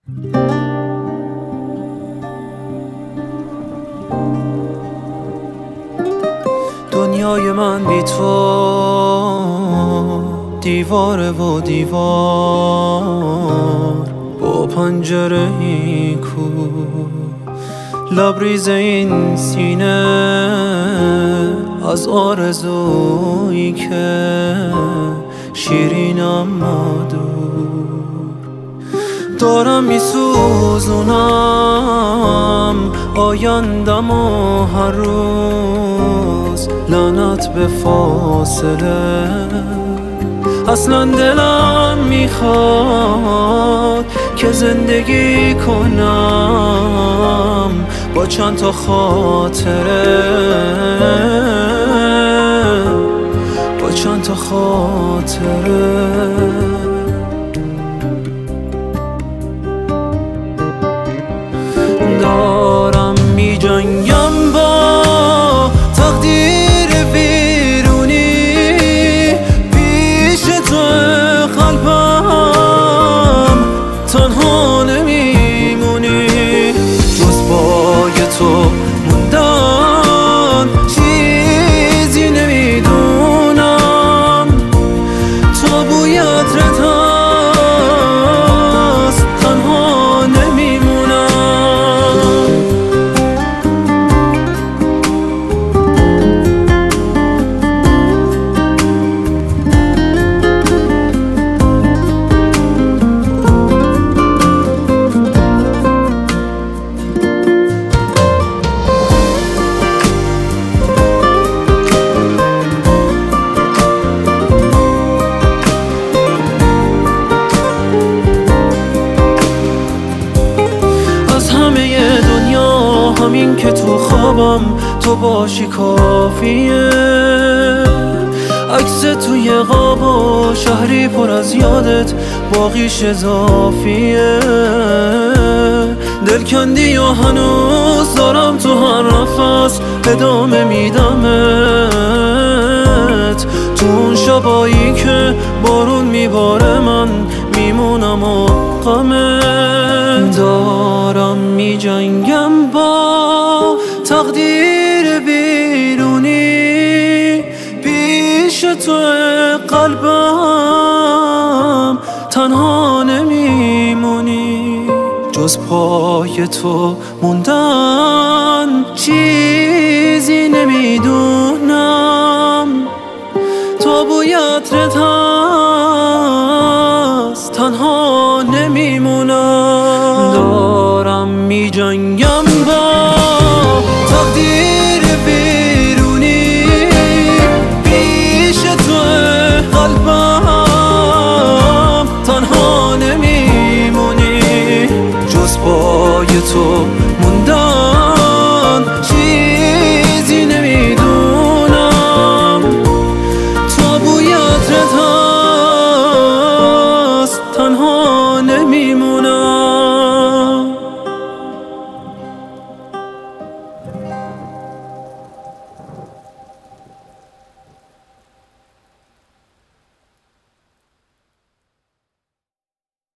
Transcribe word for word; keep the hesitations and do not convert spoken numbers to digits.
دنیای من بی تو دیواره و دیوار با پنجره ای کو، لبریز این سینه از آرزویی که شیرین اما دور. دارم میسوزونم آیندم و هر روز لعنت به فاصله. اصلا دلم میخواد که زندگی کنم با چند تا خاطره، با چند تا خاطره. دارم می جنگم با تقدیر بیرونی، پیش تو قلبم تنها نمیمونی. جز پای تو موندن چیزی نمیدونم، تا بوی عطرت هست تنها نمیمونم. همین که تو خوابم تو باشی کافیه، عکس توی قاب و شهری پر از یادت باقیش اضافیه. دل کندی و هنوز دارم تو هر نفس ادامه میدمت. تو اون شبایی که بارون میباره من میمونم و غمت. دارم میجنگم با تقدیر بیرونی، پیش تو قلبم تنها نمیمونی. جز پای تو موندن چیزی نمیدونم، تا بوی عطرت هست تنها نمیمونم. دارم میجنگم با تقدیر بیرونی، پیش تو قلبم تنها نمیمونی. جز پای تو